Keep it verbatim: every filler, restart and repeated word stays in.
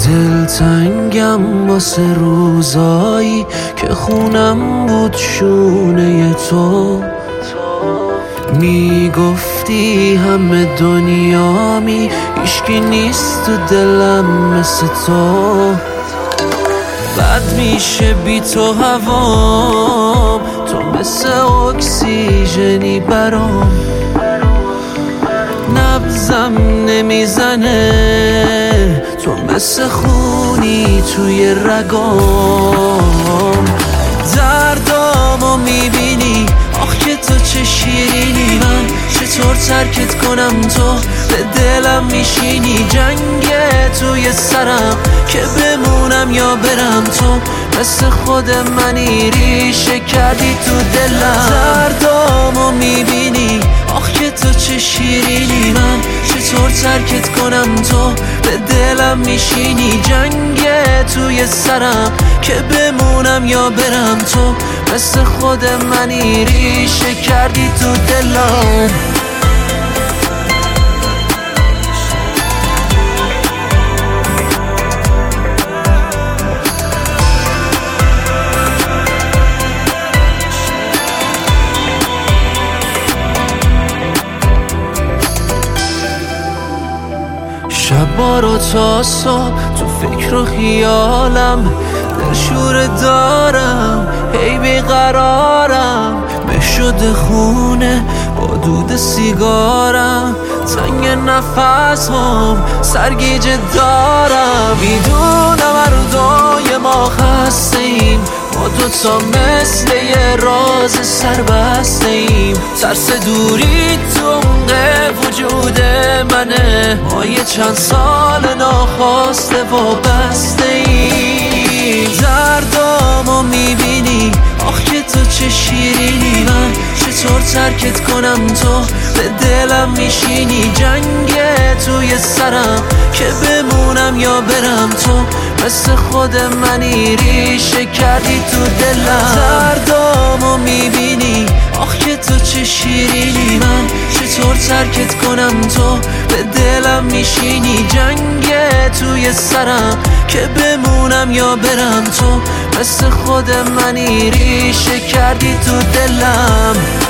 دلتنگم واسه روزایی که خونم بود شونه تو، میگفتی همه دنیامی هیچکی نیست تو دلم مثل تو. بد میشه بی تو هوام، تو مثل اکسیژنی برام، نبضم نمیزنه تو مثل خونی توی رگام. دردامو میبینی آخ که تو چه شیرینی، من چطور ترکت کنم تو به دلم میشینی. جنگ توی سرم که بمونم یا برم، تو مثل خود منی ریشه کردی تو دلم. دردامو میبینی آخ که تو چه شیرینی، من چطور ترکت کنم تو به دلم میشینی. جنگ توی سرم که بمونم یا برم، تو مثل خود منی ریشه کردی تو دلم. شبا رو تا صبح تو فکر و خیالم، دلشوره دارم هی بیقرارم، بشده خونه با دود سیگارم، تنگ نفس هم سرگیجه دارم. میدونم هر دوی ما خسته ایم، ما دوتا مثل یه راز سربسته ایم. ترس دوری تو عمق وجود منه، ما یه چند سال ناخواسته وابسته ایم. دردامو میبینی آخ که تو چه شیرینی، من چطور ترکت کنم تو به دلم میشینی. جنگ توی سرم که بمونم یا برم، تو مثل خود منی ریشه کردی تو دلم. دردامو میبینی آخ که تو چه شیرینی، من چطور ترکت کنم تو به دلم میشینی. جنگ توی سرم که بمونم یا برم، تو مثل خود منی ریشه کردی تو دلم.